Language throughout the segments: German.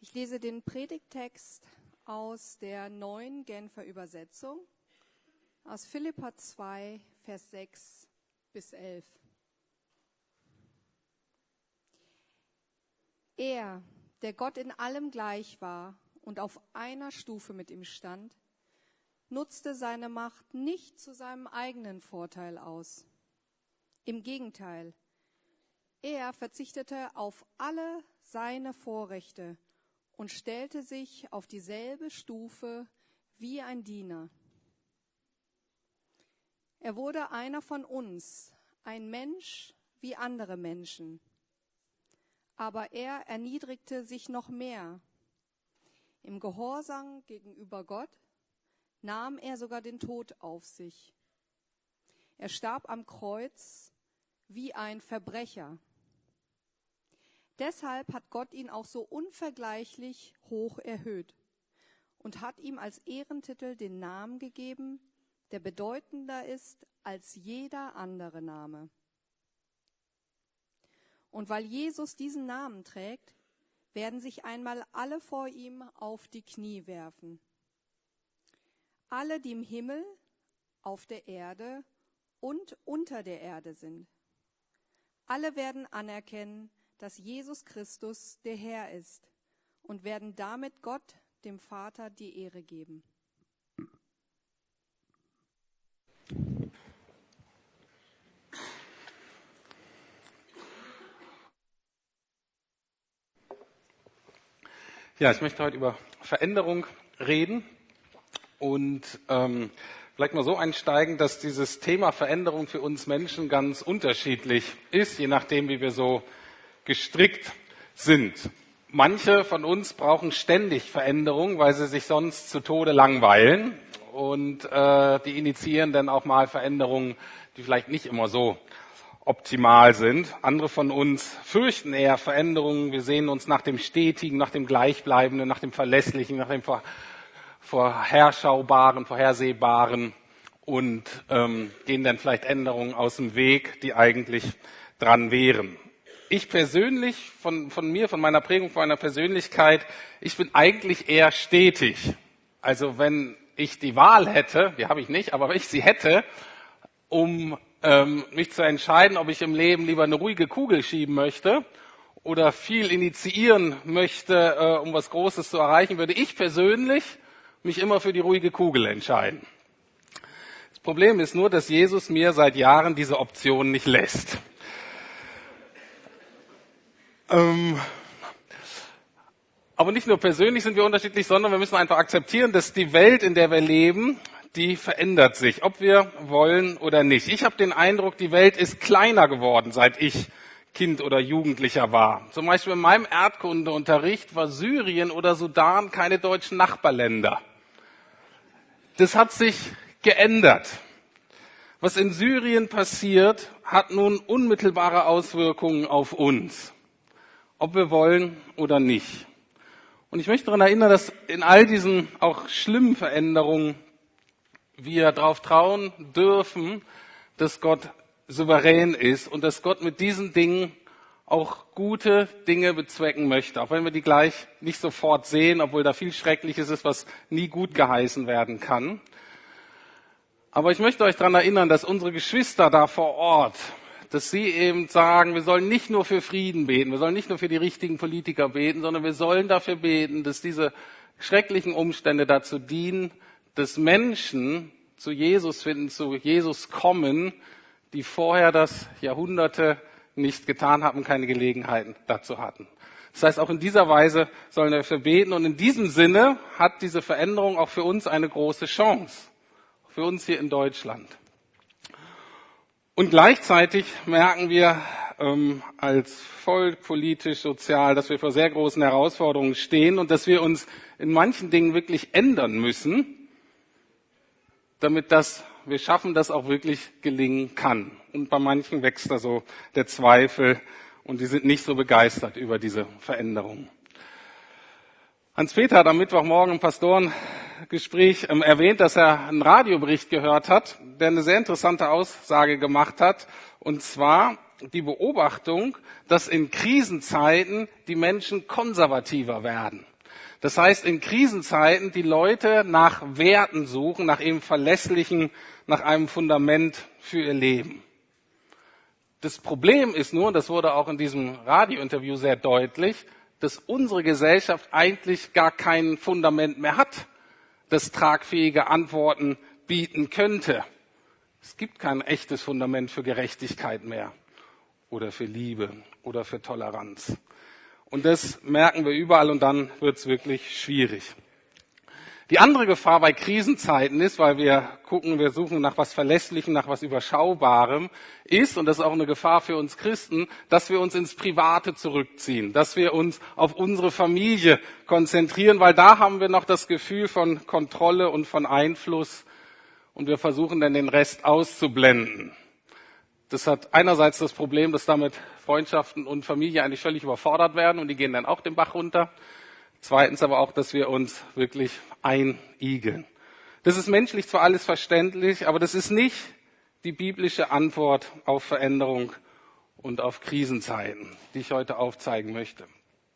Ich lese den Predigttext aus der neuen Genfer Übersetzung, aus Philipper 2, Vers 6 bis 11. Er, der Gott in allem gleich war und auf einer Stufe mit ihm stand, nutzte seine Macht nicht zu seinem eigenen Vorteil aus. Im Gegenteil, er verzichtete auf alle seine Vorrechte und stellte sich auf dieselbe Stufe wie ein Diener. Er wurde einer von uns, ein Mensch wie andere Menschen. Aber er erniedrigte sich noch mehr. Im Gehorsam gegenüber Gott nahm er sogar den Tod auf sich. Er starb am Kreuz wie ein Verbrecher. Deshalb hat Gott ihn auch so unvergleichlich hoch erhöht und hat ihm als Ehrentitel den Namen gegeben, der bedeutender ist als jeder andere Name. Und weil Jesus diesen Namen trägt, werden sich einmal alle vor ihm auf die Knie werfen. Alle, die im Himmel, auf der Erde und unter der Erde sind. Alle werden anerkennen, dass Jesus Christus der Herr ist und werden damit Gott, dem Vater, die Ehre geben. Ja, ich möchte heute über Veränderung reden und vielleicht mal so einsteigen, dass dieses Thema Veränderung für uns Menschen ganz unterschiedlich ist, je nachdem, wie wir so gestrickt sind. Manche von uns brauchen ständig Veränderung, weil sie sich sonst zu Tode langweilen und die initiieren dann auch mal Veränderungen, die vielleicht nicht immer so optimal sind. Andere von uns fürchten eher Veränderungen. Wir sehen uns nach dem Stetigen, nach dem Gleichbleibenden, nach dem Verlässlichen, nach dem Vorherschaubaren, Vorhersehbaren und gehen dann vielleicht Änderungen aus dem Weg, die eigentlich dran wären. Ich persönlich, von meiner Prägung, von meiner Persönlichkeit, ich bin eigentlich eher stetig. Also wenn ich die Wahl hätte, die habe ich nicht, aber wenn ich sie hätte, um mich zu entscheiden, ob ich im Leben lieber eine ruhige Kugel schieben möchte oder viel initiieren möchte, um was Großes zu erreichen, würde ich persönlich mich immer für die ruhige Kugel entscheiden. Das Problem ist nur, dass Jesus mir seit Jahren diese Option nicht lässt. Aber nicht nur persönlich sind wir unterschiedlich, sondern wir müssen einfach akzeptieren, dass die Welt, in der wir leben, die verändert sich, ob wir wollen oder nicht. Ich habe den Eindruck, die Welt ist kleiner geworden, seit ich Kind oder Jugendlicher war. Zum Beispiel in meinem Erdkundeunterricht war Syrien oder Sudan keine deutschen Nachbarländer. Das hat sich geändert. Was in Syrien passiert, hat nun unmittelbare Auswirkungen auf uns, ob wir wollen oder nicht. Und ich möchte daran erinnern, dass in all diesen auch schlimmen Veränderungen wir darauf trauen dürfen, dass Gott souverän ist und dass Gott mit diesen Dingen auch gute Dinge bezwecken möchte, auch wenn wir die gleich nicht sofort sehen, obwohl da viel Schreckliches ist, was nie gut geheißen werden kann. Aber ich möchte euch daran erinnern, dass unsere Geschwister da vor Ort, dass sie eben sagen, wir sollen nicht nur für Frieden beten, wir sollen nicht nur für die richtigen Politiker beten, sondern wir sollen dafür beten, dass diese schrecklichen Umstände dazu dienen, dass Menschen zu Jesus finden, zu Jesus kommen, die vorher das Jahrhunderte nicht getan haben, keine Gelegenheiten dazu hatten. Das heißt, auch in dieser Weise sollen wir dafür beten und in diesem Sinne hat diese Veränderung auch für uns eine große Chance, für uns hier in Deutschland. Und gleichzeitig merken wir als Volk, politisch, sozial, dass wir vor sehr großen Herausforderungen stehen und dass wir uns in manchen Dingen wirklich ändern müssen, damit wir schaffen, dass auch wirklich gelingen kann. Und bei manchen wächst da so der Zweifel und die sind nicht so begeistert über diese Veränderung. Hans-Peter hat am Mittwochmorgen im Pastorengespräch erwähnt, dass er einen Radiobericht gehört hat, der eine sehr interessante Aussage gemacht hat, und zwar die Beobachtung, dass in Krisenzeiten die Menschen konservativer werden. Das heißt, in Krisenzeiten die Leute nach Werten suchen, nach eben verlässlichen, nach einem Fundament für ihr Leben. Das Problem ist nur, und das wurde auch in diesem Radiointerview sehr deutlich, dass unsere Gesellschaft eigentlich gar kein Fundament mehr hat, das tragfähige Antworten bieten könnte. Es gibt kein echtes Fundament für Gerechtigkeit mehr oder für Liebe oder für Toleranz. Und das merken wir überall und dann wird es wirklich schwierig. Die andere Gefahr bei Krisenzeiten ist, weil wir suchen nach was Verlässlichem, nach was Überschaubarem, ist, und das ist auch eine Gefahr für uns Christen, dass wir uns ins Private zurückziehen, dass wir uns auf unsere Familie konzentrieren, weil da haben wir noch das Gefühl von Kontrolle und von Einfluss und wir versuchen dann den Rest auszublenden. Das hat einerseits das Problem, dass damit Freundschaften und Familie eigentlich völlig überfordert werden und die gehen dann auch den Bach runter. Zweitens aber auch, dass wir uns wirklich einigeln. Das ist menschlich zwar alles verständlich, aber das ist nicht die biblische Antwort auf Veränderung und auf Krisenzeiten, die ich heute aufzeigen möchte.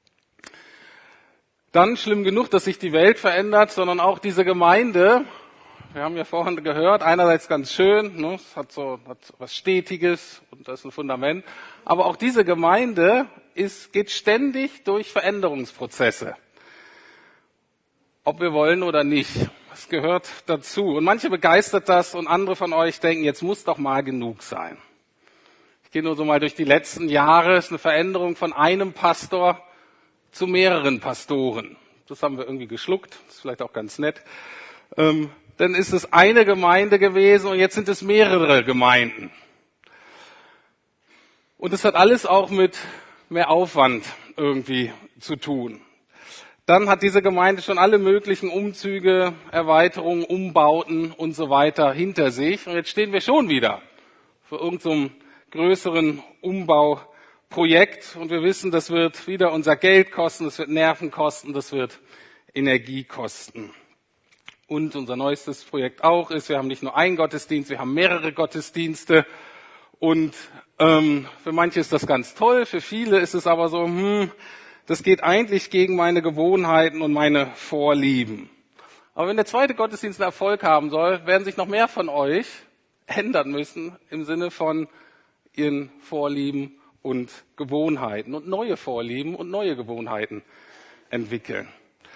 Dann schlimm genug, dass sich die Welt verändert, sondern auch diese Gemeinde. Wir haben ja vorhin gehört, einerseits ganz schön, ne, es hat was Stetiges und das ist ein Fundament. Aber auch diese Gemeinde geht ständig durch Veränderungsprozesse. Ob wir wollen oder nicht. Es gehört dazu. Und manche begeistert das und andere von euch denken, jetzt muss doch mal genug sein. Ich gehe nur so mal durch die letzten Jahre. Es ist eine Veränderung von einem Pastor zu mehreren Pastoren. Das haben wir irgendwie geschluckt. Das ist vielleicht auch ganz nett. Dann ist es eine Gemeinde gewesen und jetzt sind es mehrere Gemeinden. Und es hat alles auch mit mehr Aufwand irgendwie zu tun. Dann hat diese Gemeinde schon alle möglichen Umzüge, Erweiterungen, Umbauten und so weiter hinter sich. Und jetzt stehen wir schon wieder vor irgendeinem größeren Umbauprojekt. Und wir wissen, das wird wieder unser Geld kosten, das wird Nerven kosten, das wird Energie kosten. Und unser neuestes Projekt auch ist, wir haben nicht nur einen Gottesdienst, wir haben mehrere Gottesdienste. Und für manche ist das ganz toll, für viele ist es aber so, das geht eigentlich gegen meine Gewohnheiten und meine Vorlieben. Aber wenn der zweite Gottesdienst einen Erfolg haben soll, werden sich noch mehr von euch ändern müssen im Sinne von ihren Vorlieben und Gewohnheiten und neue Vorlieben und neue Gewohnheiten entwickeln.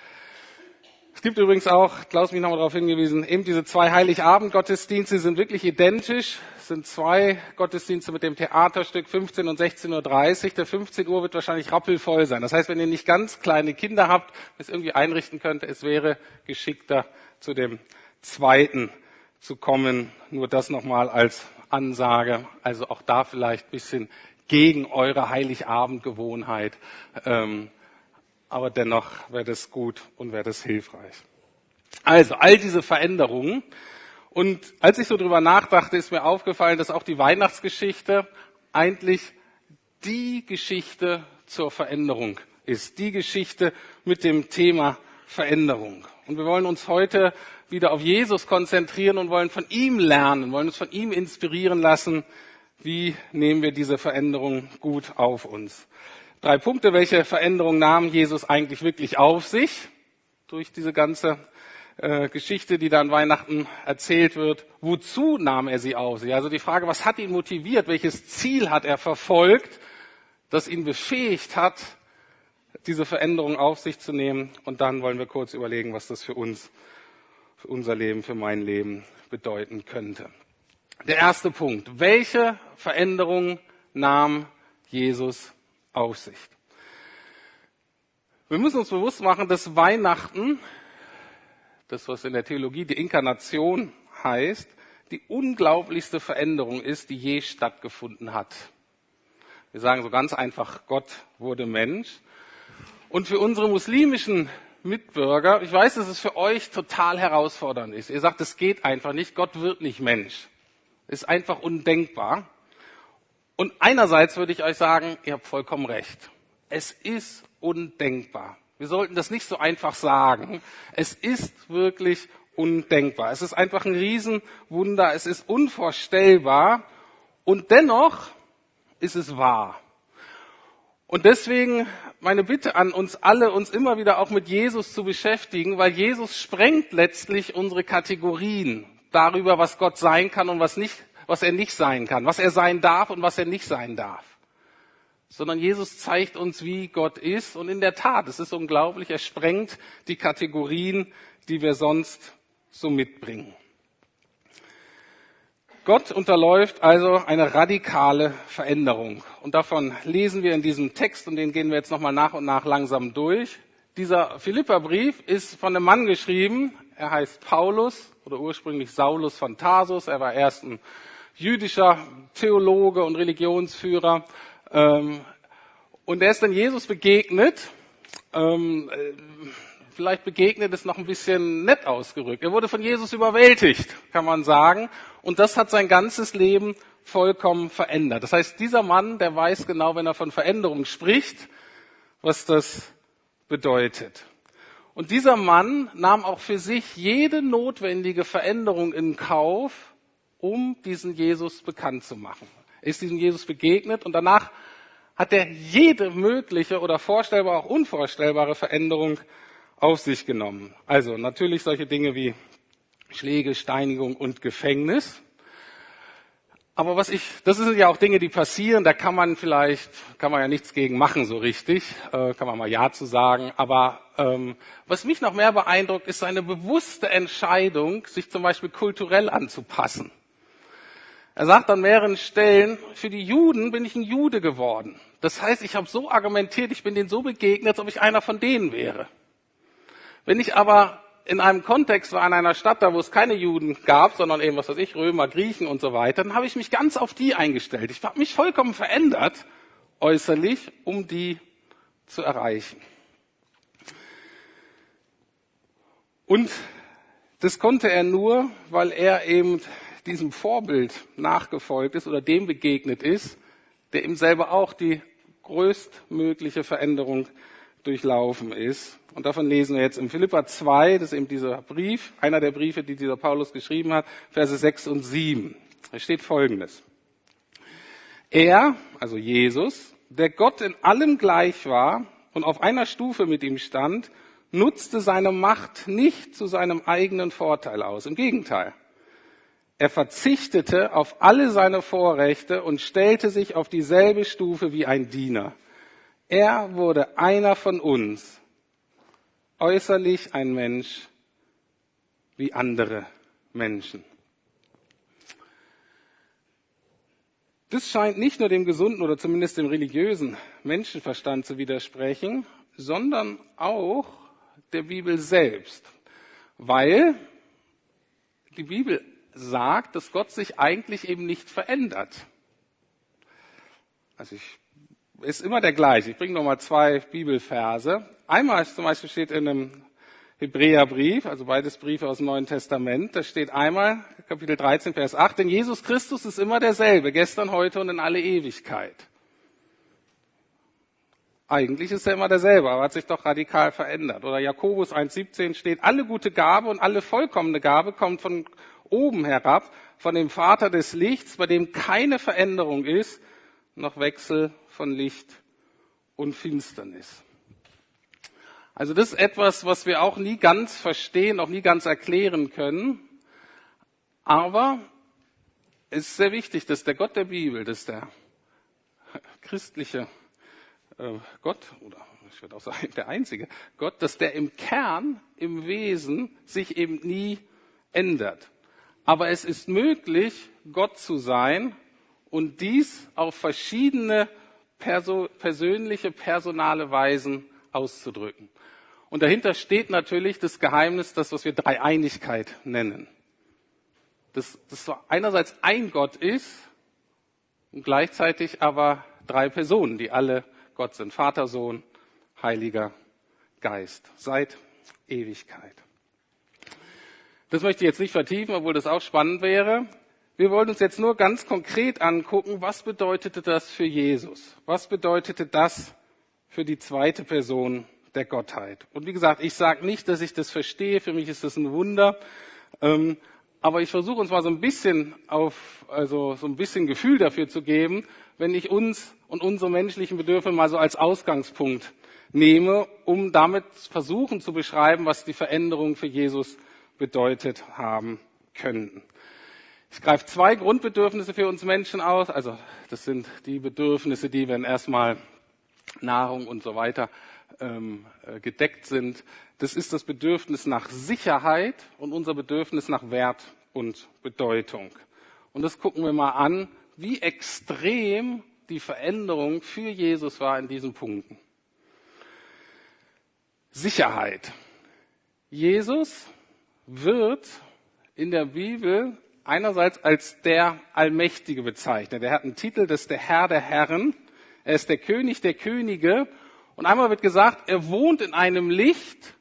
Es gibt übrigens auch, Klaus hat mich nochmal darauf hingewiesen, eben diese 2 Heiligabend-Gottesdienste sind wirklich identisch. Es sind 2 Gottesdienste mit dem Theaterstück 15 und 16.30 Uhr. Der 15 Uhr wird wahrscheinlich rappelvoll sein. Das heißt, wenn ihr nicht ganz kleine Kinder habt, es irgendwie einrichten könnt, es wäre geschickter, zu dem zweiten zu kommen. Nur das nochmal als Ansage. Also auch da vielleicht ein bisschen gegen eure Heiligabend-Gewohnheit. Aber dennoch wäre das gut und wäre das hilfreich. Also all diese Veränderungen. Und als ich so drüber nachdachte, ist mir aufgefallen, dass auch die Weihnachtsgeschichte eigentlich die Geschichte zur Veränderung ist. Die Geschichte mit dem Thema Veränderung. Und wir wollen uns heute wieder auf Jesus konzentrieren und wollen von ihm lernen, wollen uns von ihm inspirieren lassen. Wie nehmen wir diese Veränderung gut auf uns? 3 Punkte, welche Veränderung nahm Jesus eigentlich wirklich auf sich durch diese ganze Geschichte, die da an Weihnachten erzählt wird. Wozu nahm er sie auf sich? Also die Frage, was hat ihn motiviert? Welches Ziel hat er verfolgt, das ihn befähigt hat, diese Veränderung auf sich zu nehmen? Und dann wollen wir kurz überlegen, was das für uns, für unser Leben, für mein Leben bedeuten könnte. Der erste Punkt. Welche Veränderung nahm Jesus auf sich? Wir müssen uns bewusst machen, dass Weihnachten, das was in der Theologie die Inkarnation heißt, die unglaublichste Veränderung ist, die je stattgefunden hat. Wir sagen so ganz einfach, Gott wurde Mensch. Und für unsere muslimischen Mitbürger, ich weiß, dass es für euch total herausfordernd ist. Ihr sagt, es geht einfach nicht, Gott wird nicht Mensch. Ist einfach undenkbar. Und einerseits würde ich euch sagen, ihr habt vollkommen recht. Es ist undenkbar. Wir sollten das nicht so einfach sagen. Es ist wirklich undenkbar. Es ist einfach ein Riesenwunder. Es ist unvorstellbar. Und dennoch ist es wahr. Und deswegen meine Bitte an uns alle, uns immer wieder auch mit Jesus zu beschäftigen, weil Jesus sprengt letztlich unsere Kategorien darüber, was Gott sein kann und was er nicht sein kann, was er sein darf und was er nicht sein darf. Sondern Jesus zeigt uns, wie Gott ist. Und in der Tat, es ist unglaublich, er sprengt die Kategorien, die wir sonst so mitbringen. Gott unterläuft also eine radikale Veränderung. Und davon lesen wir in diesem Text, und den gehen wir jetzt nochmal nach und nach langsam durch. Dieser Philipperbrief ist von einem Mann geschrieben, er heißt Paulus oder ursprünglich Saulus von Tarsus. Er war erst ein jüdischer Theologe und Religionsführer. Und er ist dann Jesus begegnet. Vielleicht begegnet ist noch ein bisschen nett ausgerückt. Er wurde von Jesus überwältigt, kann man sagen. Und das hat sein ganzes Leben vollkommen verändert. Das heißt, dieser Mann, der weiß genau, wenn er von Veränderung spricht, was das bedeutet. Und dieser Mann nahm auch für sich jede notwendige Veränderung in Kauf, um diesen Jesus bekannt zu machen. Er ist diesem Jesus begegnet und danach hat er jede mögliche oder vorstellbare, auch unvorstellbare Veränderung auf sich genommen. Also natürlich solche Dinge wie Schläge, Steinigung und Gefängnis. Aber das sind ja auch Dinge, die passieren, da kann man ja nichts gegen machen so richtig, kann man mal Ja zu sagen. Aber was mich noch mehr beeindruckt, ist seine bewusste Entscheidung, sich zum Beispiel kulturell anzupassen. Er sagt an mehreren Stellen, für die Juden bin ich ein Jude geworden. Das heißt, ich habe so argumentiert, ich bin denen so begegnet, als ob ich einer von denen wäre. Wenn ich aber in einem Kontext war, in einer Stadt, da wo es keine Juden gab, sondern eben, Römer, Griechen und so weiter, dann habe ich mich ganz auf die eingestellt. Ich habe mich vollkommen verändert, äußerlich, um die zu erreichen. Und das konnte er nur, weil er eben diesem Vorbild nachgefolgt ist oder dem begegnet ist, der ihm selber auch die größtmögliche Veränderung durchlaufen ist. Und davon lesen wir jetzt in Philipper 2, das ist eben dieser Brief, einer der Briefe, die dieser Paulus geschrieben hat, Verse 6 und 7. Da steht Folgendes. Er, also Jesus, der Gott in allem gleich war und auf einer Stufe mit ihm stand, nutzte seine Macht nicht zu seinem eigenen Vorteil aus. Im Gegenteil. Er verzichtete auf alle seine Vorrechte und stellte sich auf dieselbe Stufe wie ein Diener. Er wurde einer von uns, äußerlich ein Mensch wie andere Menschen. Das scheint nicht nur dem gesunden oder zumindest dem religiösen Menschenverstand zu widersprechen, sondern auch der Bibel selbst, weil die Bibel sagt, dass Gott sich eigentlich eben nicht verändert. Also ist immer der gleiche. Ich bringe nochmal 2 Bibelverse. Einmal zum Beispiel steht in einem Hebräerbrief, also beides Briefe aus dem Neuen Testament, da steht einmal, Kapitel 13, Vers 8, denn Jesus Christus ist immer derselbe, gestern, heute und in alle Ewigkeit. Eigentlich ist er immer derselbe, aber hat sich doch radikal verändert. Oder Jakobus 1,17 steht, alle gute Gabe und alle vollkommene Gabe kommt von oben herab, von dem Vater des Lichts, bei dem keine Veränderung ist, noch Wechsel von Licht und Finsternis. Also das ist etwas, was wir auch nie ganz verstehen, auch nie ganz erklären können. Aber es ist sehr wichtig, dass der Gott der Bibel, dass der christliche Gott, oder ich würde auch sagen der einzige Gott, dass der im Kern, im Wesen sich eben nie ändert. Aber es ist möglich, Gott zu sein und dies auf verschiedene persönliche, personale Weisen auszudrücken. Und dahinter steht natürlich das Geheimnis, das, was wir Dreieinigkeit nennen. Dass so einerseits ein Gott ist und gleichzeitig aber 3 Personen, die alle Gott sind. Vater, Sohn, Heiliger Geist. Seit Ewigkeit. Das möchte ich jetzt nicht vertiefen, obwohl das auch spannend wäre. Wir wollen uns jetzt nur ganz konkret angucken, was bedeutete das für Jesus? Was bedeutete das für die zweite Person der Gottheit? Und wie gesagt, ich sage nicht, dass ich das verstehe. Für mich ist das ein Wunder. Aber ich versuche uns mal so ein bisschen so ein bisschen Gefühl dafür zu geben, wenn ich uns und unsere menschlichen Bedürfnisse mal so als Ausgangspunkt nehme, um damit versuchen zu beschreiben, was die Veränderungen für Jesus bedeutet haben könnten. Ich greife 2 Grundbedürfnisse für uns Menschen aus. Also das sind die Bedürfnisse, die, wenn erstmal Nahrung und so weiter gedeckt sind. Das ist das Bedürfnis nach Sicherheit und unser Bedürfnis nach Wert und Bedeutung. Und das gucken wir mal an, wie extrem die Veränderung für Jesus war in diesen Punkten. Sicherheit. Jesus wird in der Bibel einerseits als der Allmächtige bezeichnet. Er hat einen Titel, das ist der Herr der Herren. Er ist der König der Könige. Und einmal wird gesagt, er wohnt in einem Licht,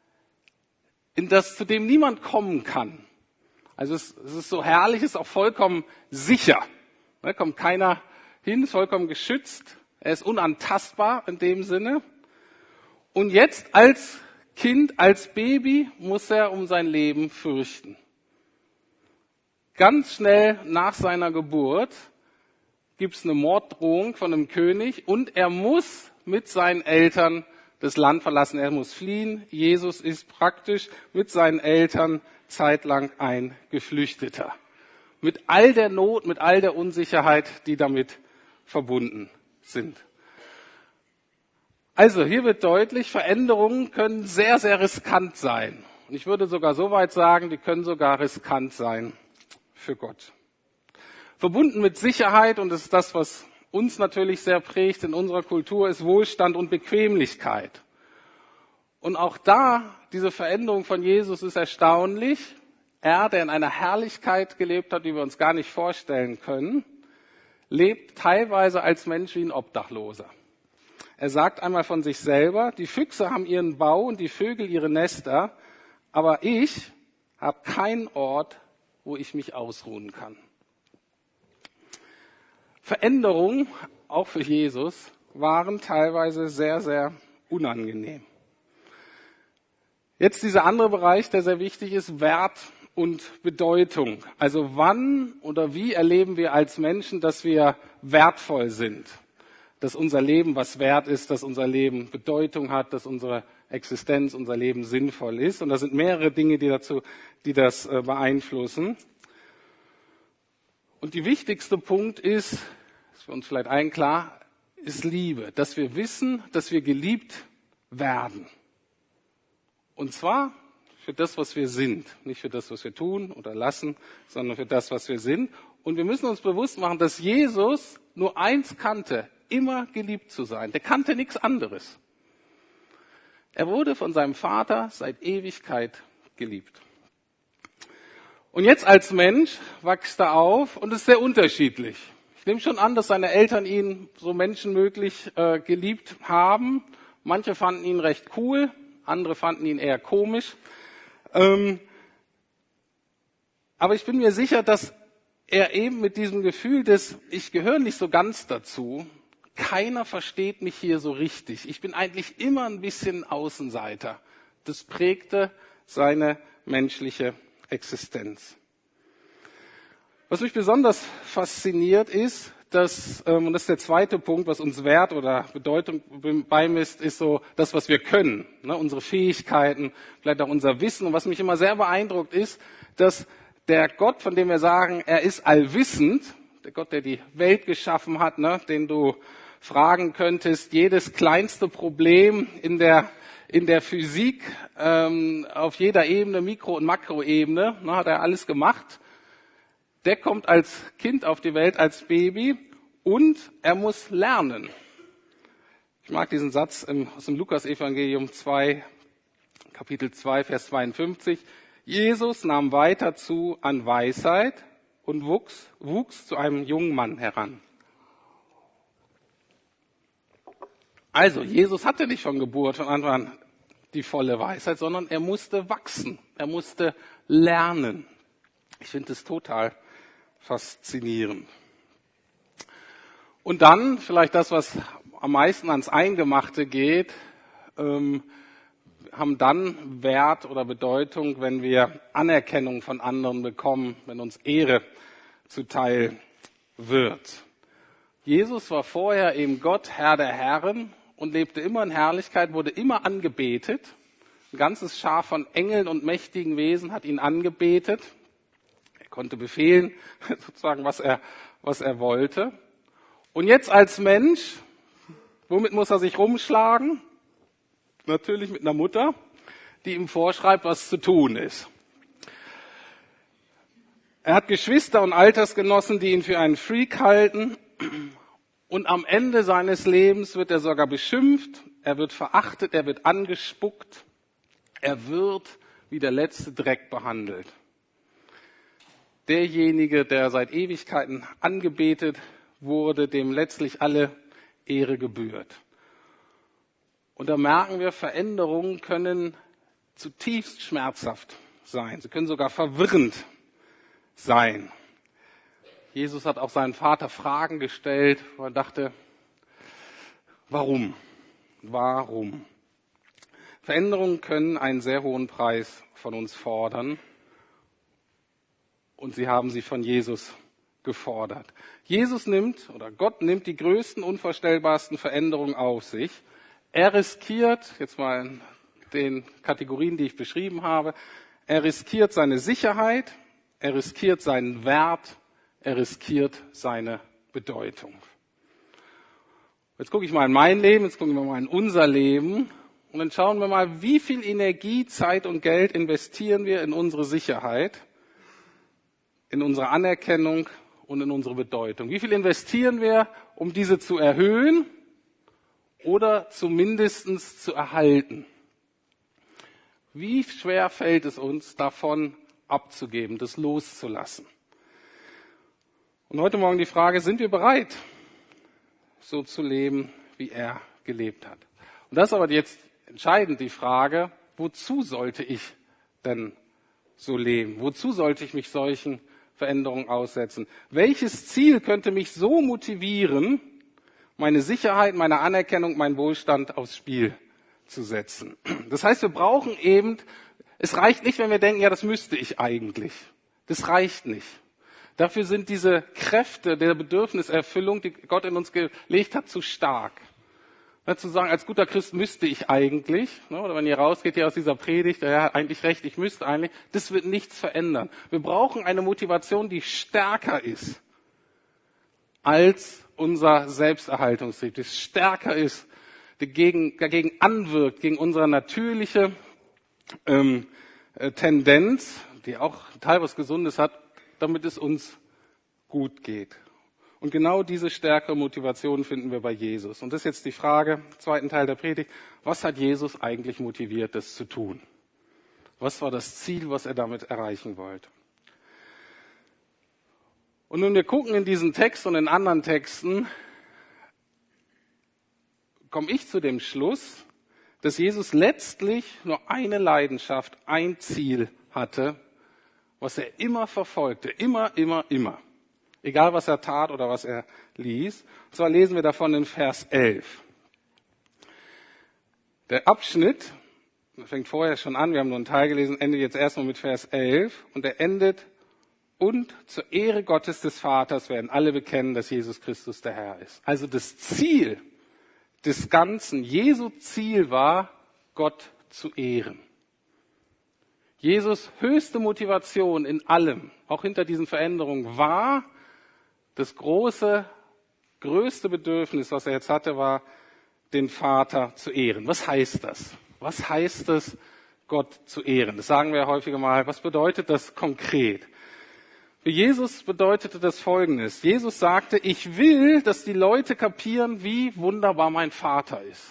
zu dem niemand kommen kann. Also es ist so herrlich, es ist auch vollkommen sicher. Da kommt keiner hin, ist vollkommen geschützt. Er ist unantastbar in dem Sinne. Und jetzt als Kind, als Baby muss er um sein Leben fürchten. Ganz schnell nach seiner Geburt gibt es eine Morddrohung von einem König und er muss mit seinen Eltern das Land verlassen. Er muss fliehen. Jesus ist praktisch mit seinen Eltern zeitlang ein Geflüchteter. Mit all der Not, mit all der Unsicherheit, die damit verbunden sind. Also hier wird deutlich, Veränderungen können sehr, sehr riskant sein. Und ich würde sogar so weit sagen, die können sogar riskant sein für Gott. Verbunden mit Sicherheit, und das ist das, was uns natürlich sehr prägt in unserer Kultur, ist Wohlstand und Bequemlichkeit. Und auch da, diese Veränderung von Jesus ist erstaunlich. Er, der in einer Herrlichkeit gelebt hat, die wir uns gar nicht vorstellen können, lebt teilweise als Mensch wie ein Obdachloser. Er sagt einmal von sich selber, die Füchse haben ihren Bau und die Vögel ihre Nester, aber ich habe keinen Ort, wo ich mich ausruhen kann. Veränderungen, auch für Jesus, waren teilweise sehr, sehr unangenehm. Jetzt dieser andere Bereich, der sehr wichtig ist, Wert und Bedeutung. Also wann oder wie erleben wir als Menschen, dass wir wertvoll sind? Dass unser Leben was wert ist, dass unser Leben Bedeutung hat, dass unsere Existenz, unser Leben sinnvoll ist. Und da sind mehrere Dinge, die das beeinflussen. Und der wichtigste Punkt ist für uns vielleicht allen klar, ist Liebe. Dass wir wissen, dass wir geliebt werden. Und zwar für das, was wir sind. Nicht für das, was wir tun oder lassen, sondern für das, was wir sind. Und wir müssen uns bewusst machen, dass Jesus nur eins kannte, immer geliebt zu sein. Der kannte nichts anderes. Er wurde von seinem Vater seit Ewigkeit geliebt. Und jetzt als Mensch wächst er auf und ist sehr unterschiedlich. Ich nehme schon an, dass seine Eltern ihn so menschenmöglich geliebt haben. Manche fanden ihn recht cool, andere fanden ihn eher komisch. Aber ich bin mir sicher, dass er eben mit diesem Gefühl des, ich gehöre nicht so ganz dazu, keiner versteht mich hier so richtig. Ich bin eigentlich immer ein bisschen Außenseiter. Das prägte seine menschliche Existenz. Was mich besonders fasziniert ist, und das ist der zweite Punkt, was uns Wert oder Bedeutung beimisst, ist so das, was wir können, ne, unsere Fähigkeiten, vielleicht auch unser Wissen. Und was mich immer sehr beeindruckt ist, dass der Gott, von dem wir sagen, er ist allwissend, der Gott, der die Welt geschaffen hat, ne, den du fragen könntest, jedes kleinste Problem in der Physik, auf jeder Ebene, Mikro- und Makroebene, ne, hat er alles gemacht. Der kommt als Kind auf die Welt, als Baby, und er muss lernen. Ich mag diesen Satz aus dem Lukas-Evangelium 2, Kapitel 2, Vers 52. Jesus nahm weiter zu an Weisheit und wuchs zu einem jungen Mann heran. Also, Jesus hatte nicht von Geburt von Anfang an die volle Weisheit, sondern er musste wachsen, er musste lernen. Ich finde das total faszinierend. Und dann vielleicht das, was am meisten ans Eingemachte geht, wenn haben dann Wert oder Bedeutung, wenn wir Anerkennung von anderen bekommen, wenn uns Ehre zuteil wird. Jesus war vorher eben Gott, Herr der Herren und lebte immer in Herrlichkeit, wurde immer angebetet. Ein ganzes Schar von Engeln und mächtigen Wesen hat ihn angebetet. Er konnte befehlen, sozusagen, was er wollte. Und jetzt als Mensch, womit muss er sich rumschlagen? Natürlich mit einer Mutter, die ihm vorschreibt, was zu tun ist. Er hat Geschwister und Altersgenossen, die ihn für einen Freak halten. Und am Ende seines Lebens wird er sogar beschimpft, er wird verachtet, er wird angespuckt. Er wird wie der letzte Dreck behandelt. Derjenige, der seit Ewigkeiten angebetet wurde, dem letztlich alle Ehre gebührt. Und da merken wir, Veränderungen können zutiefst schmerzhaft sein. Sie können sogar verwirrend sein. Jesus hat auch seinen Vater Fragen gestellt, wo er dachte, warum? Warum? Veränderungen können einen sehr hohen Preis von uns fordern. Und sie haben sie von Jesus gefordert. Gott nimmt die größten, unvorstellbarsten Veränderungen auf sich. Er riskiert, jetzt mal in den Kategorien, die ich beschrieben habe, er riskiert seine Sicherheit, er riskiert seinen Wert, er riskiert seine Bedeutung. Jetzt gucke ich mal in mein Leben, jetzt gucken wir mal in unser Leben und dann schauen wir mal, wie viel Energie, Zeit und Geld investieren wir in unsere Sicherheit, in unsere Anerkennung und in unsere Bedeutung. Wie viel investieren wir, um diese zu erhöhen oder zumindest zu erhalten? Wie schwer fällt es uns, davon abzugeben, das loszulassen? Und heute Morgen die Frage, sind wir bereit, so zu leben, wie er gelebt hat? Und das ist aber jetzt entscheidend die Frage, wozu sollte ich denn so leben? Wozu sollte ich mich solchen Veränderungen aussetzen? Welches Ziel könnte mich so motivieren, meine Sicherheit, meine Anerkennung, meinen Wohlstand aufs Spiel zu setzen? Das heißt, wir brauchen eben, es reicht nicht, wenn wir denken, ja, das müsste ich eigentlich. Das reicht nicht. Dafür sind diese Kräfte der Bedürfniserfüllung, die Gott in uns gelegt hat, zu stark. Zu sagen, als guter Christ müsste ich eigentlich, oder wenn ihr rausgeht hier aus dieser Predigt, er hat eigentlich recht, ich müsste eigentlich, das wird nichts verändern. Wir brauchen eine Motivation, die stärker ist als unser Selbsterhaltungstrieb, die stärker ist, dagegen anwirkt, gegen unsere natürliche Tendenz, die auch teilweise Gesundes hat, damit es uns gut geht. Und genau diese stärkere Motivation finden wir bei Jesus. Und das ist jetzt die Frage, im zweiten Teil der Predigt, was hat Jesus eigentlich motiviert, das zu tun? Was war das Ziel, was er damit erreichen wollte? Und nun wir gucken in diesen Text und in anderen Texten, komme ich zu dem Schluss, dass Jesus letztlich nur eine Leidenschaft, ein Ziel hatte, was er immer verfolgte, immer. Egal, was er tat oder was er ließ. Und zwar lesen wir davon in Vers 11. Der Abschnitt, fängt vorher schon an, wir haben nur einen Teil gelesen, endet jetzt erstmal mit Vers 11. Und er endet, und zur Ehre Gottes des Vaters werden alle bekennen, dass Jesus Christus der Herr ist. Also das Ziel des Ganzen, Jesu Ziel war, Gott zu ehren. Jesus' höchste Motivation in allem, auch hinter diesen Veränderungen, war, das größte Bedürfnis, was er jetzt hatte, war, den Vater zu ehren. Was heißt das? Was heißt es, Gott zu ehren? Das sagen wir häufiger mal. Was bedeutet das konkret? Für Jesus bedeutete das Folgendes. Jesus sagte, ich will, dass die Leute kapieren, wie wunderbar mein Vater ist.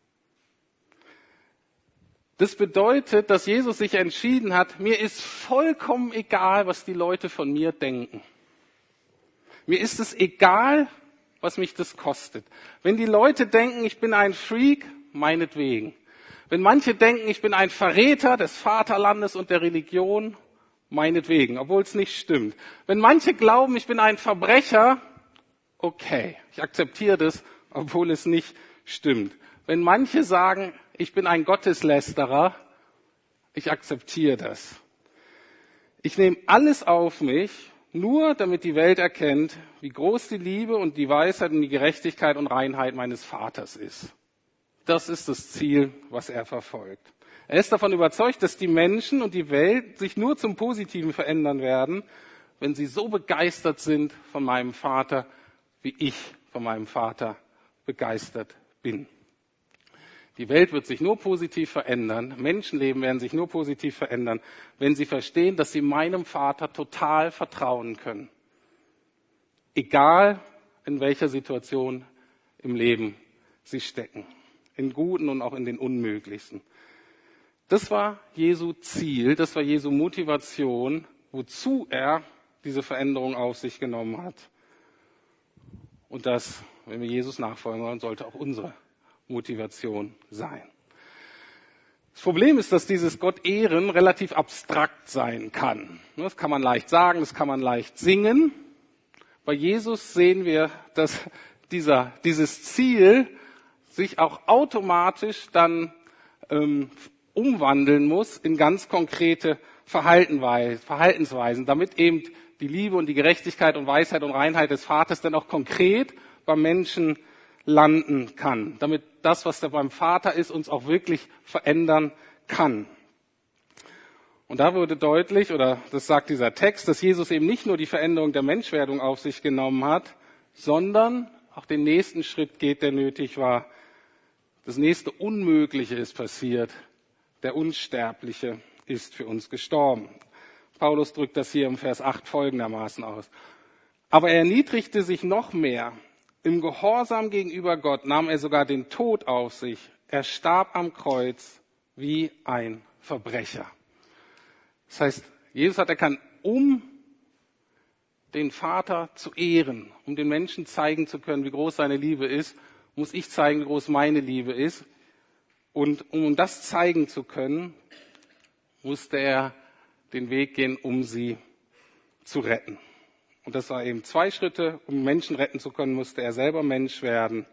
Das bedeutet, dass Jesus sich entschieden hat, mir ist vollkommen egal, was die Leute von mir denken. Mir ist es egal, was mich das kostet. Wenn die Leute denken, ich bin ein Freak, meinetwegen. Wenn manche denken, ich bin ein Verräter des Vaterlandes und der Religion, meinetwegen, obwohl es nicht stimmt. Wenn manche glauben, ich bin ein Verbrecher, okay, ich akzeptiere das, obwohl es nicht stimmt. Wenn manche sagen, ich bin ein Gotteslästerer, ich akzeptiere das. Ich nehme alles auf mich, nur damit die Welt erkennt, wie groß die Liebe und die Weisheit und die Gerechtigkeit und Reinheit meines Vaters ist. Das ist das Ziel, was er verfolgt. Er ist davon überzeugt, dass die Menschen und die Welt sich nur zum Positiven verändern werden, wenn sie so begeistert sind von meinem Vater, wie ich von meinem Vater begeistert bin. Die Welt wird sich nur positiv verändern, Menschenleben werden sich nur positiv verändern, wenn sie verstehen, dass sie meinem Vater total vertrauen können. Egal in welcher Situation im Leben sie stecken, in guten und auch in den unmöglichsten. Das war Jesu Ziel, das war Jesu Motivation, wozu er diese Veränderung auf sich genommen hat. Und das, wenn wir Jesus nachfolgen wollen, sollte auch unsere Motivation sein. Das Problem ist, dass dieses Gott ehren relativ abstrakt sein kann. Das kann man leicht sagen, das kann man leicht singen. Bei Jesus sehen wir, dass dieses Ziel sich auch automatisch dann umwandeln muss in ganz konkrete Verhaltensweisen, damit eben die Liebe und die Gerechtigkeit und Weisheit und Reinheit des Vaters dann auch konkret beim Menschen landen kann, damit das, was da beim Vater ist, uns auch wirklich verändern kann. Und da wurde deutlich, oder das sagt dieser Text, dass Jesus eben nicht nur die Veränderung der Menschwerdung auf sich genommen hat, sondern auch den nächsten Schritt geht, der nötig war. Das nächste Unmögliche ist passiert. Der Unsterbliche ist für uns gestorben. Paulus drückt das hier im Vers 8 folgendermaßen aus. Aber er erniedrigte sich noch mehr. Im Gehorsam gegenüber Gott nahm er sogar den Tod auf sich. Er starb am Kreuz wie ein Verbrecher. Das heißt, Jesus hat erkannt, um den Vater zu ehren, um den Menschen zeigen zu können, wie groß seine Liebe ist, muss ich zeigen, wie groß meine Liebe ist. Und um das zeigen zu können, musste er den Weg gehen, um sie zu retten. Und das war eben 2 Schritte. Um Menschen retten zu können, musste er selber Mensch werden.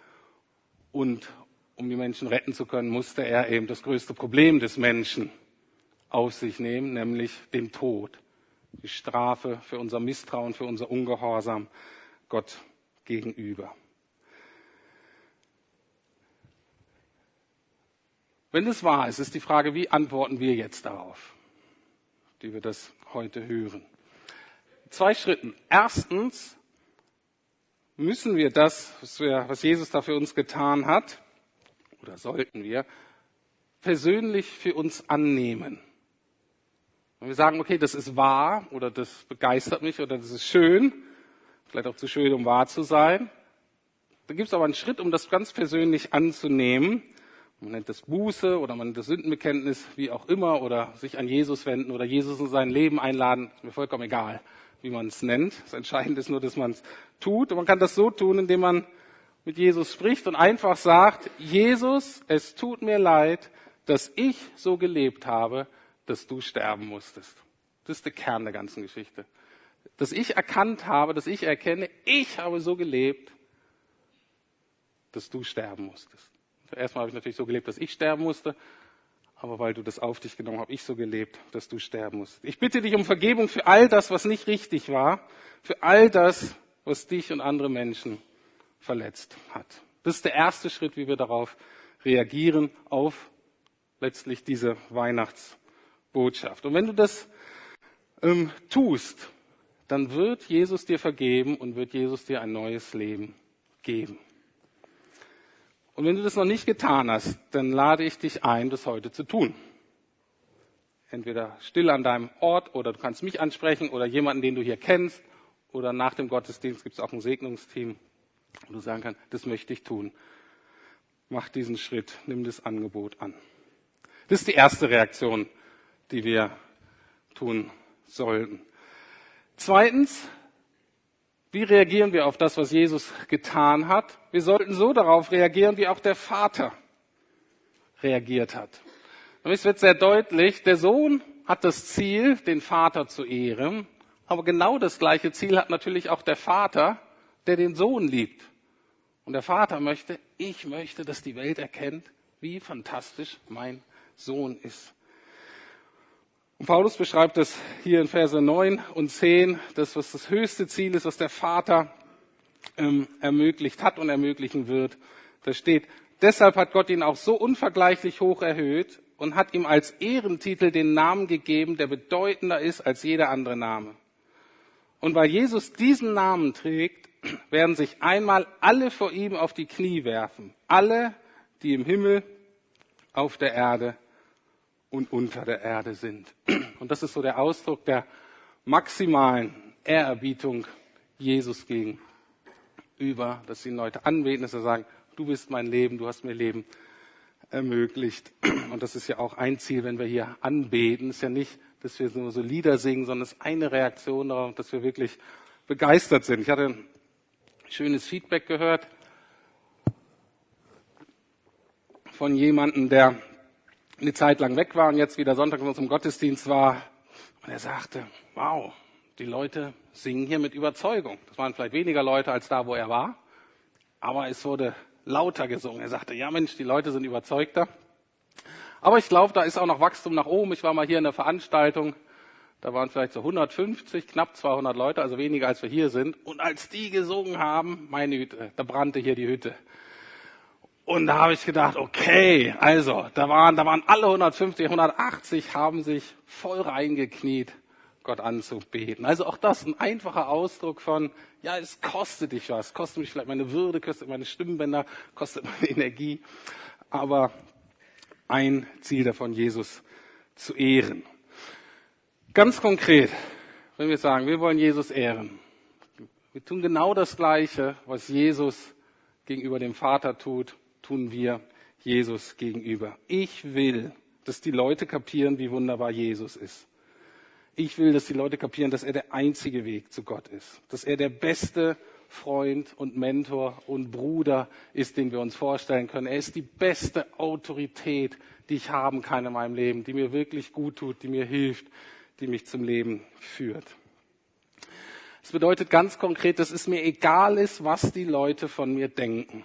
Und um die Menschen retten zu können, musste er eben das größte Problem des Menschen auf sich nehmen, nämlich den Tod. Die Strafe für unser Misstrauen, für unser Ungehorsam Gott gegenüber. Wenn es wahr ist, ist die Frage, wie antworten wir jetzt darauf, die wir das heute hören. 2 Schritten. Erstens müssen wir das, was Jesus da für uns getan hat, oder sollten wir, persönlich für uns annehmen. Wenn wir sagen, okay, das ist wahr, oder das begeistert mich, oder das ist schön, vielleicht auch zu schön, um wahr zu sein, dann gibt es aber einen Schritt, um das ganz persönlich anzunehmen. Man nennt das Buße oder man nennt das Sündenbekenntnis, wie auch immer, oder sich an Jesus wenden oder Jesus in sein Leben einladen. Ist mir vollkommen egal, wie man es nennt. Das Entscheidende ist nur, dass man es tut. Und man kann das so tun, indem man mit Jesus spricht und einfach sagt, Jesus, es tut mir leid, dass ich so gelebt habe, dass du sterben musstest. Das ist der Kern der ganzen Geschichte. Dass ich erkannt habe, dass ich erkenne, ich habe so gelebt, dass du sterben musstest. Erstmal habe ich natürlich so gelebt, dass ich sterben musste, aber weil du das auf dich genommen hast, habe ich so gelebt, dass du sterben musst. Ich bitte dich um Vergebung für all das, was nicht richtig war, für all das, was dich und andere Menschen verletzt hat. Das ist der erste Schritt, wie wir darauf reagieren, auf letztlich diese Weihnachtsbotschaft. Und wenn du das tust, dann wird Jesus dir vergeben und wird Jesus dir ein neues Leben geben. Und wenn du das noch nicht getan hast, dann lade ich dich ein, das heute zu tun. Entweder still an deinem Ort oder du kannst mich ansprechen oder jemanden, den du hier kennst. Oder nach dem Gottesdienst gibt es auch ein Segnungsteam, wo du sagen kannst, das möchte ich tun. Mach diesen Schritt, nimm das Angebot an. Das ist die erste Reaktion, die wir tun sollten. Zweitens, wie reagieren wir auf das, was Jesus getan hat? Wir sollten so darauf reagieren, wie auch der Vater reagiert hat. Und es wird sehr deutlich, der Sohn hat das Ziel, den Vater zu ehren, aber genau das gleiche Ziel hat natürlich auch der Vater, der den Sohn liebt. Und der Vater möchte, dass die Welt erkennt, wie fantastisch mein Sohn ist. Und Paulus beschreibt das hier in Verse 9 und 10, das, was das höchste Ziel ist, was der Vater ermöglicht hat und ermöglichen wird. Da steht, deshalb hat Gott ihn auch so unvergleichlich hoch erhöht und hat ihm als Ehrentitel den Namen gegeben, der bedeutender ist als jeder andere Name. Und weil Jesus diesen Namen trägt, werden sich einmal alle vor ihm auf die Knie werfen. Alle, die im Himmel, auf der Erde und unter der Erde sind. Und das ist so der Ausdruck der maximalen Ehrerbietung Jesus gegenüber, dass ihn Leute anbeten, dass sie sagen, du bist mein Leben, du hast mir Leben ermöglicht. Und das ist ja auch ein Ziel, wenn wir hier anbeten. Es ist ja nicht, dass wir nur so Lieder singen, sondern es ist eine Reaktion darauf, dass wir wirklich begeistert sind. Ich hatte ein schönes Feedback gehört von jemandem, der eine Zeit lang weg war und jetzt wieder Sonntag in unserem Gottesdienst war. Und er sagte, wow, die Leute singen hier mit Überzeugung. Das waren vielleicht weniger Leute als da, wo er war, aber es wurde lauter gesungen. Er sagte, ja Mensch, die Leute sind überzeugter. Aber ich glaube, da ist auch noch Wachstum nach oben. Ich war mal hier in der Veranstaltung, da waren vielleicht so 150, knapp 200 Leute, also weniger als wir hier sind. Und als die gesungen haben, meine Güte, da brannte hier die Hütte. Und da habe ich gedacht, okay, also da waren alle 150, 180, haben sich voll reingekniet, Gott anzubeten. Also auch das ein einfacher Ausdruck von, ja, es kostet dich was, kostet mich vielleicht meine Würde, kostet meine Stimmbänder, kostet meine Energie, aber ein Ziel davon, Jesus zu ehren. Ganz konkret, wenn wir sagen, wir wollen Jesus ehren, wir tun genau das Gleiche, was Jesus gegenüber dem Vater tut, tun wir Jesus gegenüber. Ich will, dass die Leute kapieren, wie wunderbar Jesus ist. Ich will, dass die Leute kapieren, dass er der einzige Weg zu Gott ist. Dass er der beste Freund und Mentor und Bruder ist, den wir uns vorstellen können. Er ist die beste Autorität, die ich haben kann in meinem Leben, die mir wirklich gut tut, die mir hilft, die mich zum Leben führt. Das bedeutet ganz konkret, dass es mir egal ist, was die Leute von mir denken.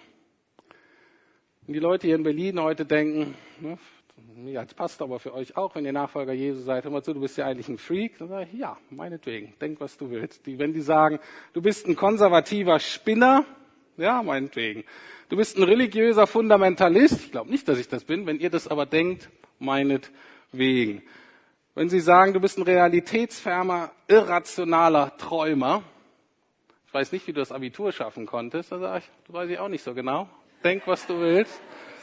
Und die Leute hier in Berlin heute denken, ne, mir als Pastor, aber für euch auch, wenn ihr Nachfolger Jesu seid, hör mal zu, du bist ja eigentlich ein Freak. Dann sage ich, ja, meinetwegen, denk, was du willst. Wenn die sagen, du bist ein konservativer Spinner, ja, meinetwegen. Du bist ein religiöser Fundamentalist, ich glaube nicht, dass ich das bin, wenn ihr das aber denkt, meinetwegen. Wenn sie sagen, du bist ein realitätsferner, irrationaler Träumer, ich weiß nicht, wie du das Abitur schaffen konntest, dann sage ich, das weiß ich auch nicht so genau. Denk, was du willst.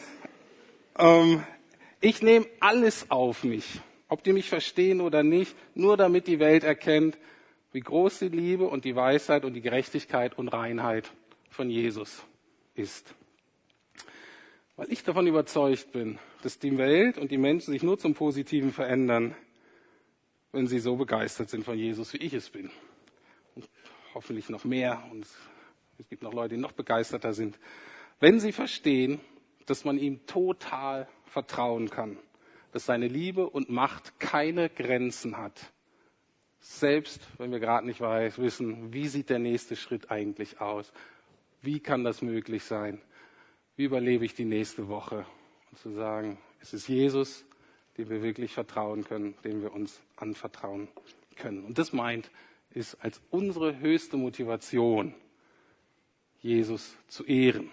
Ich nehme alles auf mich, ob die mich verstehen oder nicht, nur damit die Welt erkennt, wie groß die Liebe und die Weisheit und die Gerechtigkeit und Reinheit von Jesus ist. Weil ich davon überzeugt bin, dass die Welt und die Menschen sich nur zum Positiven verändern, wenn sie so begeistert sind von Jesus, wie ich es bin. Und hoffentlich noch mehr. Und es gibt noch Leute, die noch begeisterter sind. Wenn sie verstehen, dass man ihm total vertrauen kann, dass seine Liebe und Macht keine Grenzen hat, selbst wenn wir gerade nicht wissen, wie sieht der nächste Schritt eigentlich aus, wie kann das möglich sein, wie überlebe ich die nächste Woche, und zu sagen, es ist Jesus, dem wir wirklich vertrauen können, dem wir uns anvertrauen können. Und das ist als unsere höchste Motivation, Jesus zu ehren.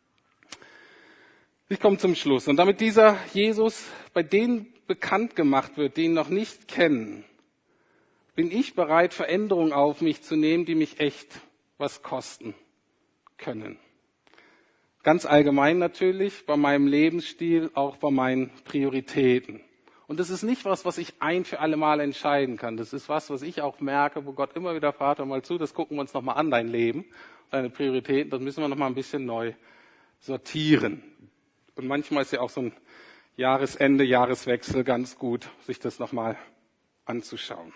Ich komme zum Schluss. Und damit dieser Jesus bei denen bekannt gemacht wird, die ihn noch nicht kennen, bin ich bereit, Veränderungen auf mich zu nehmen, die mich echt was kosten können. Ganz allgemein natürlich, bei meinem Lebensstil, auch bei meinen Prioritäten. Und das ist nicht was ich ein für alle Mal entscheiden kann. Das ist was ich auch merke, wo Gott immer wieder fragt, hör mal zu, das gucken wir uns nochmal an, dein Leben, deine Prioritäten, das müssen wir nochmal ein bisschen neu sortieren. Und manchmal ist ja auch so ein Jahresende, Jahreswechsel ganz gut, sich das nochmal anzuschauen.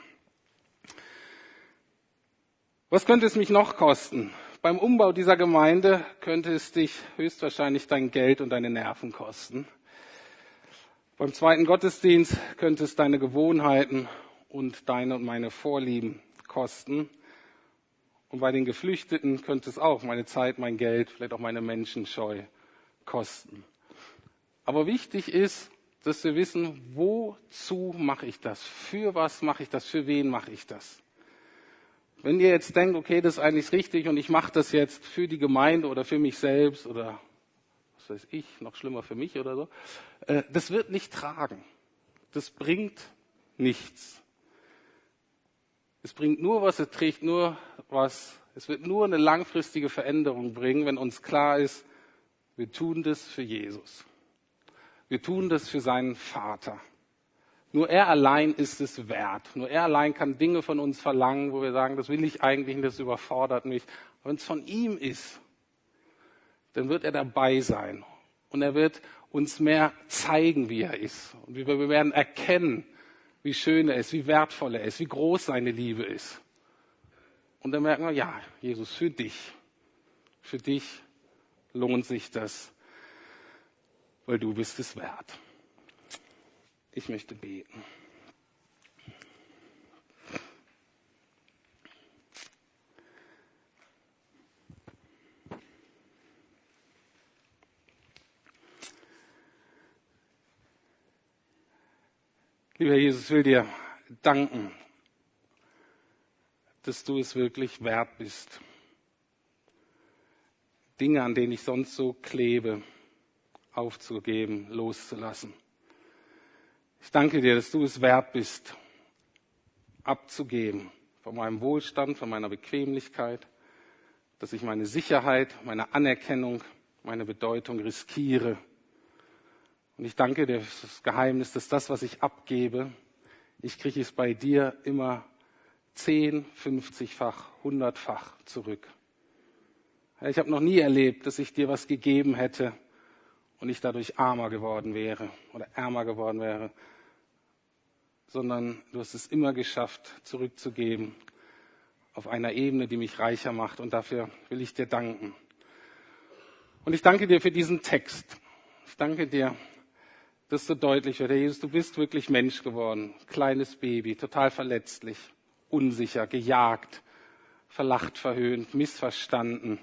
Was könnte es mich noch kosten? Beim Umbau dieser Gemeinde könnte es dich höchstwahrscheinlich dein Geld und deine Nerven kosten. Beim zweiten Gottesdienst könnte es deine Gewohnheiten und deine und meine Vorlieben kosten. Und bei den Geflüchteten könnte es auch meine Zeit, mein Geld, vielleicht auch meine Menschenscheu kosten. Aber wichtig ist, dass wir wissen, wozu mache ich das? Für was mache ich das? Für wen mache ich das? Wenn ihr jetzt denkt, okay, das ist eigentlich richtig und ich mache das jetzt für die Gemeinde oder für mich selbst oder was weiß ich, noch schlimmer für mich oder so, das wird nicht tragen. Das bringt nichts. Es bringt nur was, es trägt nur was. Es wird nur eine langfristige Veränderung bringen, wenn uns klar ist, wir tun das für Jesus. Wir tun das für seinen Vater. Nur er allein ist es wert. Nur er allein kann Dinge von uns verlangen, wo wir sagen, das will ich eigentlich nicht, das überfordert mich. Aber wenn es von ihm ist, dann wird er dabei sein. Und er wird uns mehr zeigen, wie er ist. Und wir werden erkennen, wie schön er ist, wie wertvoll er ist, wie groß seine Liebe ist. Und dann merken wir, ja, Jesus, für dich lohnt sich das, weil du bist es wert. Ich möchte beten. Lieber Jesus, ich will dir danken, dass du es wirklich wert bist. Dinge, an denen ich sonst so klebe, aufzugeben, loszulassen. Ich danke dir, dass du es wert bist, abzugeben von meinem Wohlstand, von meiner Bequemlichkeit, dass ich meine Sicherheit, meine Anerkennung, meine Bedeutung riskiere. Und ich danke dir für das Geheimnis, dass das, was ich abgebe, ich kriege es bei dir immer 10, 50-fach, 100-fach zurück. Ich habe noch nie erlebt, dass ich dir was gegeben hätte und ich dadurch armer geworden wäre oder ärmer geworden wäre, sondern du hast es immer geschafft, zurückzugeben auf einer Ebene, die mich reicher macht, und dafür will ich dir danken. Und ich danke dir für diesen Text. Ich danke dir, dass so deutlich wird, Herr Jesus, du bist wirklich Mensch geworden, kleines Baby, total verletzlich, unsicher, gejagt, verlacht, verhöhnt, missverstanden.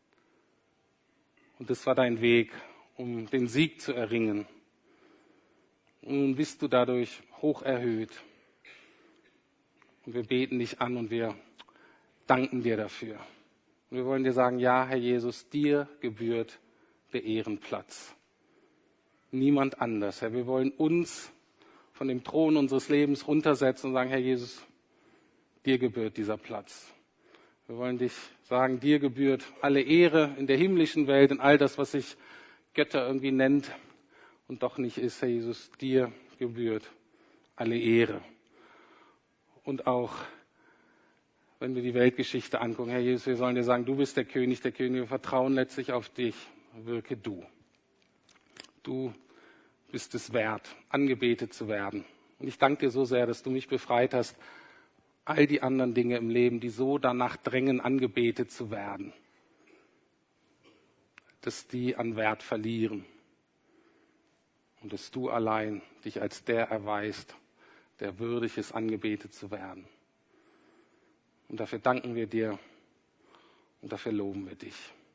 Und das war dein Weg, um den Sieg zu erringen. Und nun bist du dadurch hoch erhöht. Und wir beten dich an und wir danken dir dafür. Und wir wollen dir sagen, ja, Herr Jesus, dir gebührt der Ehrenplatz. Niemand anders. Herr, wir wollen uns von dem Thron unseres Lebens runtersetzen und sagen, Herr Jesus, dir gebührt dieser Platz. Wir wollen dich sagen, dir gebührt alle Ehre in der himmlischen Welt, in all das, was sich Götter irgendwie nennt und doch nicht ist, Herr Jesus, dir gebührt alle Ehre. Und auch, wenn wir die Weltgeschichte angucken, Herr Jesus, wir sollen dir sagen, du bist der König, wir vertrauen letztlich auf dich, wirke du. Du bist es wert, angebetet zu werden. Und ich danke dir so sehr, dass du mich befreit hast, all die anderen Dinge im Leben, die so danach drängen, angebetet zu werden, dass die an Wert verlieren. Und dass du allein dich als der erweist, der würdig ist, angebetet zu werden. Und dafür danken wir dir und dafür loben wir dich.